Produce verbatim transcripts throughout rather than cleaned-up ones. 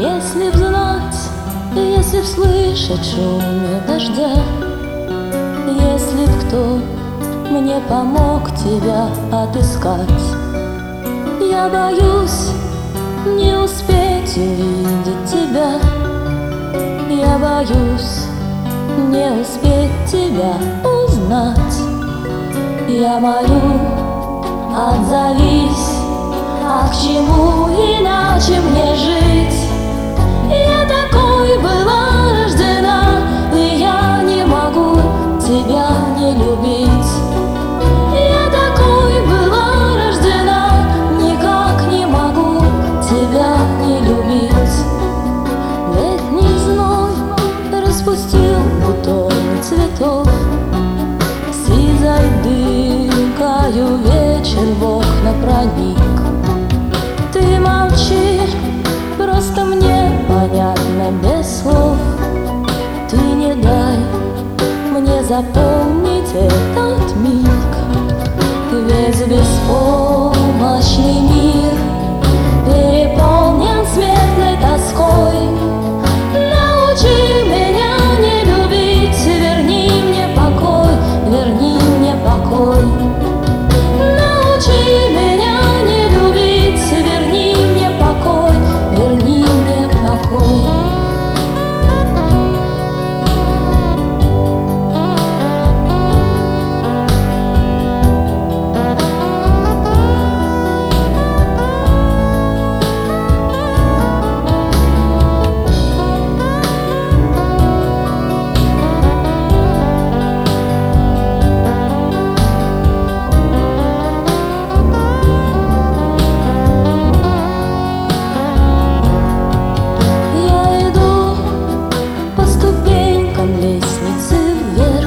Если б знать, если б слышать шуме дождя, если б кто мне помог тебя отыскать. Я боюсь не успеть увидеть тебя, я боюсь не успеть тебя узнать. Я молю, отзовись, а к чему иначе мне жить? Я такой была рождена, и я не могу тебя не любить. Я такой была рождена, никак не могу тебя не любить. Летний зной распустил бутоны цветов, сизой дымкою вечер в окна проник. Ты молчи, просто мне понятно без слов. Ты не дай мне запомнить этот миг. Весь беспомощный мир переполнен светлой тоской. Научи меня не любить, верни мне покой, верни мне покой. Научи меня не любить, верни мне покой, верни мне покой.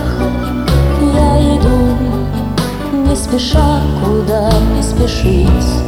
Спеша, куда не спешить.